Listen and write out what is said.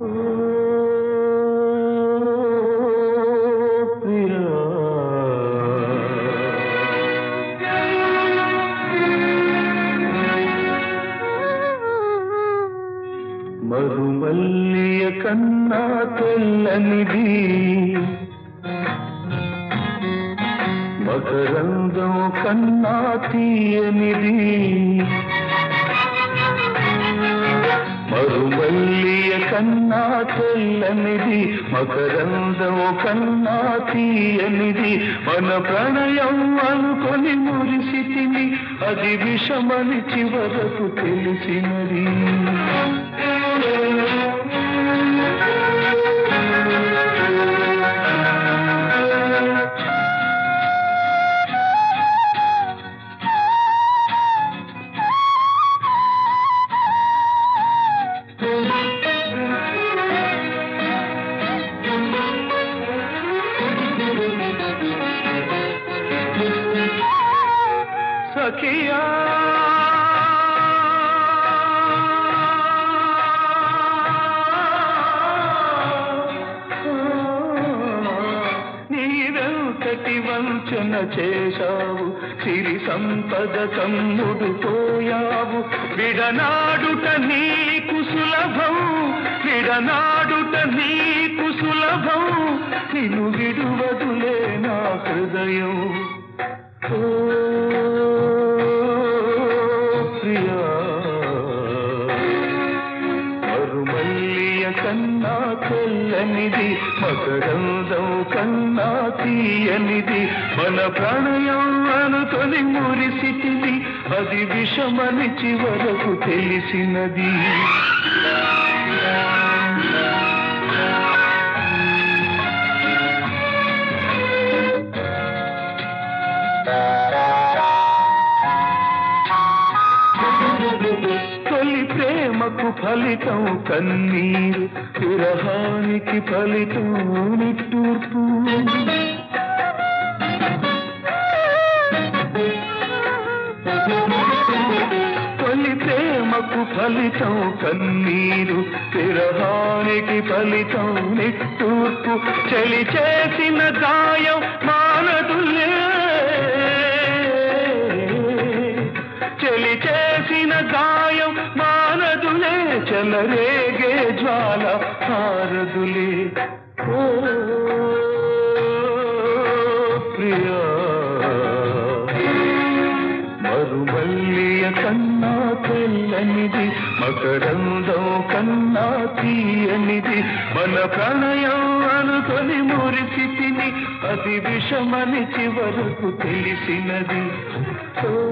మరుమల్లియ కన్నా తెల్లనిది మకరందం కన్నా తీయనిది మరుమల్లియ కన్నా తెల్లనిది మకరందం కన్నా తీయనిది మన ప్రణయం అనుకొని మురిసితిని అది విషమని చివరకు తెలిసినది సఖియా నీవెంతటి వంచన చేశావు సిరి సంపద కమ్ముడు పోయావు విడనాడుట నీకు సులభం విడనాడుట నీకు సులభం నిన్ను విడువదులే నా హృదయం మరుమల్లియ కన్నా తెల్లనిది మకరందం కన్నా తీయనిది మన ప్రణయం అనుకొని మురిసితిని అది విషమని చివరకు తెలిసినది తొలి ప్రేమకు ఫలితం కన్నీరు విరహానికి ఫలితం నిట్టూర్పు తొలి ప్రేమకు ఫలితం కన్నీరు విరహానికి ఫలితం నిట్టూర్పు చలి చేసిన గాయం మానదులే చలి చేసిన గాయం మానదులే చెలరేగే జ్వాల హారదులే ఓ ప్రియా మరుమల్లియ కన్నా తెల్లనిది మకరందం కన్నా తీయనిది మన ప్రణయం అనుకొని మురిసితిని అది విషమని చివరకు తెలిసినది ఓ